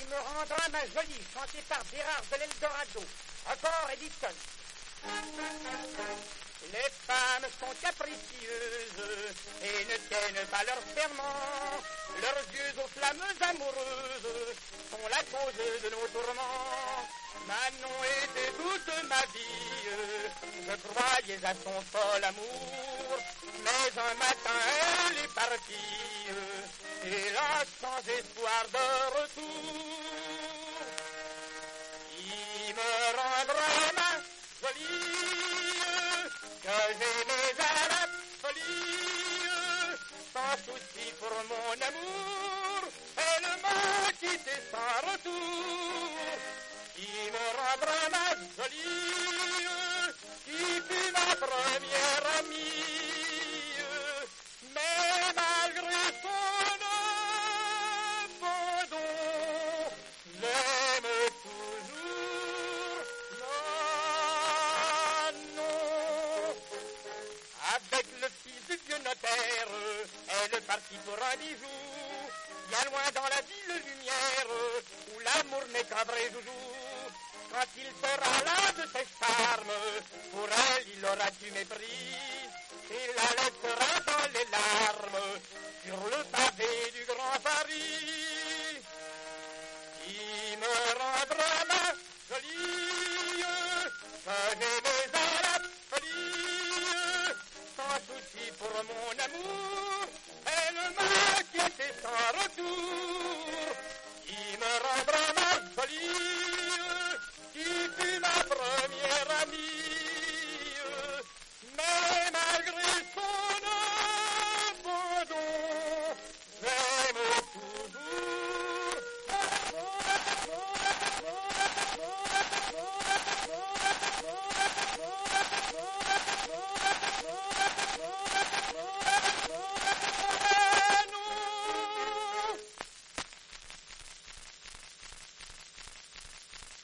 me rendra ma jolie, chantée par Bérard de l'Eldorado. Encore Edison. Les femmes sont capricieuses et ne tiennent pas leur serment. Leurs yeux aux flammes amoureuses sont la cause de nos tourments. Manon était toute ma vie, je croyais à son fol amour. Mais un matin elle est partie, hélas sans espoir de retour. Qui me rendra ma jolie, que j'aimais à la folie, sans souci pour mon amour, elle m'a quitté sans retour. Qui me rendra ma jolie, qui fut ma première amie, mais malgré son abandon, j'aime toujours Manon. Avec le fils du vieux notaire, elle partit pour un bijou, bien loin dans la ville lumière, où l'amour n'est qu'un vrai joujou. Quand il sera là de ses charmes, pour elle il aura du mépris, et la laissera dans les larmes, sur le pavé du Grand Paris. Qui me rendra